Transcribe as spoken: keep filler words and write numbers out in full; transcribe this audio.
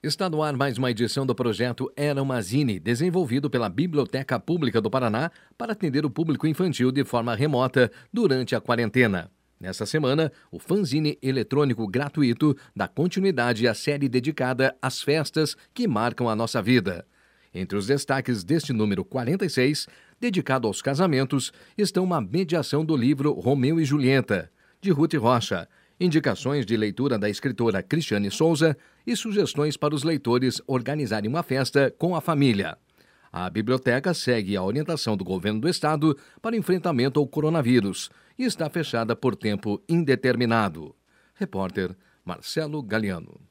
Está no ar mais uma edição do projeto Era uma Zine, desenvolvido pela Biblioteca Pública do Paraná para atender o público infantil de forma remota durante a quarentena. Nesta semana, o fanzine eletrônico gratuito dá continuidade à série dedicada às festas que marcam a nossa vida. Entre os destaques deste número quarenta e seis, dedicado aos casamentos, estão uma mediação do livro Romeu e Julieta, de Ruth Rocha, indicações de leitura da escritora Cristiane Souza e sugestões para os leitores organizarem uma festa com a família. A biblioteca segue a orientação do governo do estado para o enfrentamento ao coronavírus e está fechada por tempo indeterminado. Repórter Marcelo Galiano.